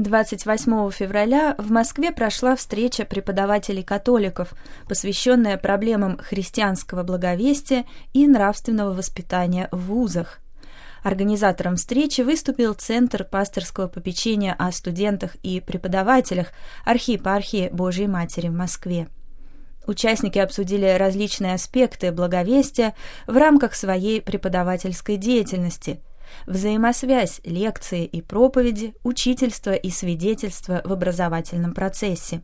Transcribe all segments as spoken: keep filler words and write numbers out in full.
двадцать восьмого февраля в Москве прошла встреча преподавателей-католиков, посвященная проблемам христианского благовестия и нравственного воспитания в вузах. Организатором встречи выступил Центр пасторского попечения о студентах и преподавателях архиепархии Божией Матери в Москве. Участники обсудили различные аспекты благовестия в рамках своей преподавательской деятельности – взаимосвязь лекции и проповеди, учительства и свидетельства в образовательном процессе.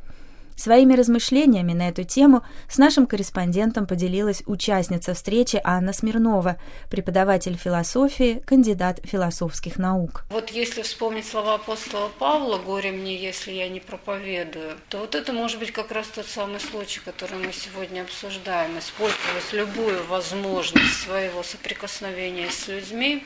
Своими размышлениями на эту тему с нашим корреспондентом поделилась участница встречи Анна Смирнова, преподаватель философии, кандидат философских наук. Вот если вспомнить слова апостола Павла «Горе мне, если я не проповедую», то вот это может быть как раз тот самый случай, который мы сегодня обсуждаем. Использовать любую возможность своего соприкосновения с людьми,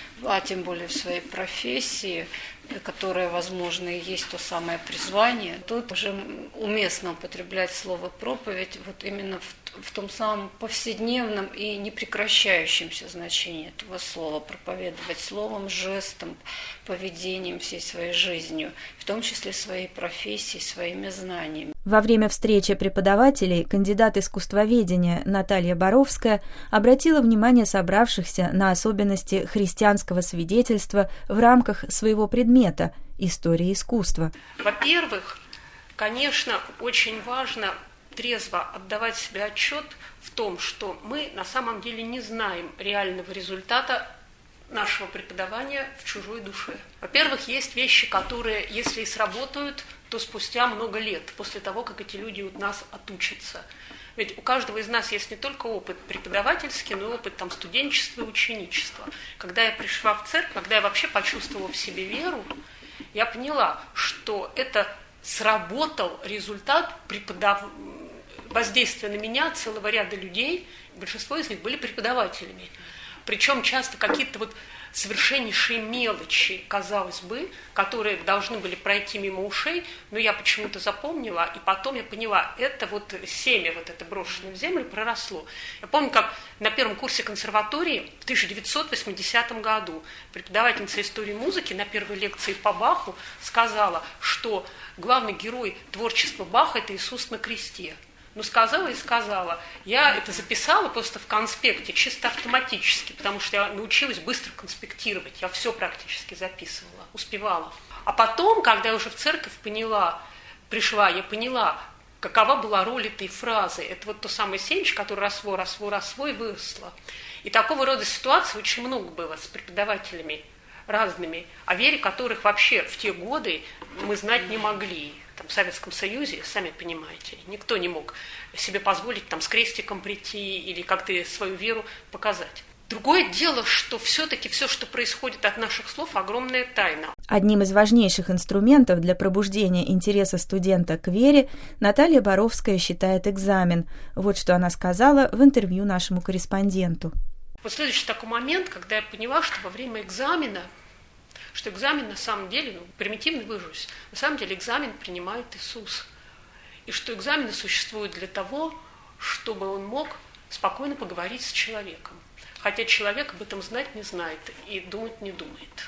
а тем более в своей профессии, которое, возможно, и есть то самое призвание, тут уже уместно употреблять слово «проповедь» вот именно в, в том самом повседневном и непрекращающемся значении этого слова. Проповедовать словом, жестом, поведением, всей своей жизнью, в том числе своей профессией, своими знаниями. Во время встречи преподавателей кандидат искусствоведения Наталья Боровская обратила внимание собравшихся на особенности христианского свидетельства в рамках своего предмета – истории искусства. Во-первых, конечно, очень важно трезво отдавать себе отчет в том, что мы на самом деле не знаем реального результата нашего преподавания в чужой душе. Во-первых, есть вещи, которые, если и сработают, то спустя много лет, после того, как эти люди у нас отучатся. Ведь у каждого из нас есть не только опыт преподавательский, но и опыт там, студенчества и ученичества. Когда я пришла в церковь, когда я вообще почувствовала в себе веру, я поняла, что это сработал результат преподав... воздействия на меня целого ряда людей, большинство из них были преподавателями. Причем часто какие-то вот совершеннейшие мелочи, казалось бы, которые должны были пройти мимо ушей, но я почему-то запомнила, и потом я поняла, это вот семя, вот это брошенное в землю, проросло. Я помню, как на первом курсе консерватории в тысяча девятьсот восьмидесятом году преподавательница истории музыки на первой лекции по Баху сказала, что главный герой творчества Баха – это Иисус на кресте. Ну, сказала и сказала. Я это записала просто в конспекте, чисто автоматически, потому что я научилась быстро конспектировать. Я все практически записывала, успевала. А потом, когда я уже в церковь поняла, пришла, я поняла, какова была роль этой фразы. Это вот то самое семечко, которое росло, росло, росло и выросло. И такого рода ситуаций очень много было с преподавателями разными, о вере которых вообще в те годы мы знать не могли. Там, в Советском Союзе, сами понимаете, никто не мог себе позволить там, с крестиком прийти или как-то свою веру показать. Другое дело, что все-таки все, что происходит от наших слов, огромная тайна. Одним из важнейших инструментов для пробуждения интереса студента к вере Наталья Боровская считает экзамен. Вот что она сказала в интервью нашему корреспонденту. Вот следующий такой момент, когда я поняла, что во время экзамена что экзамен на самом деле, ну, примитивно выражусь, на самом деле экзамен принимает Иисус. И что экзамены существуют для того, чтобы он мог спокойно поговорить с человеком. Хотя человек об этом знать не знает и думать не думает.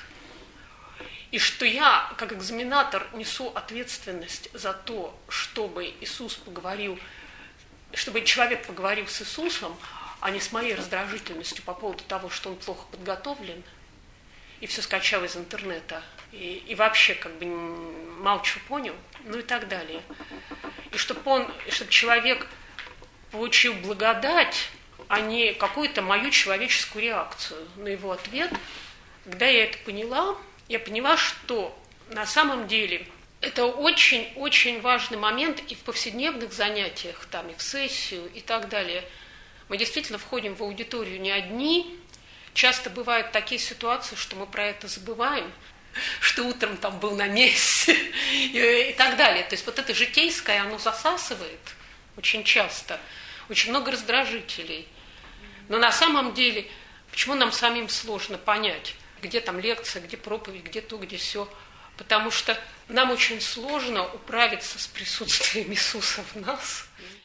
И что я, как экзаменатор, несу ответственность за то, чтобы Иисус поговорил, чтобы человек поговорил с Иисусом, а не с моей раздражительностью по поводу того, что он плохо подготовлен, и все скачал из интернета, и, и вообще как бы мало чего понял, ну и так далее. И чтобы он, чтобы человек получил благодать, а не какую-то мою человеческую реакцию на его ответ. Когда я это поняла, я поняла, что на самом деле это очень-очень важный момент и в повседневных занятиях, там, и в сессию, и так далее. Мы действительно входим в аудиторию не одни. Часто бывают такие ситуации, что мы про это забываем, что утром там был на месте и, и так далее. То есть вот это житейское, оно засасывает очень часто, очень много раздражителей. Но на самом деле, почему нам самим сложно понять, где там лекция, где проповедь, где то, где сё? Потому что нам очень сложно управиться с присутствием Иисуса в нас.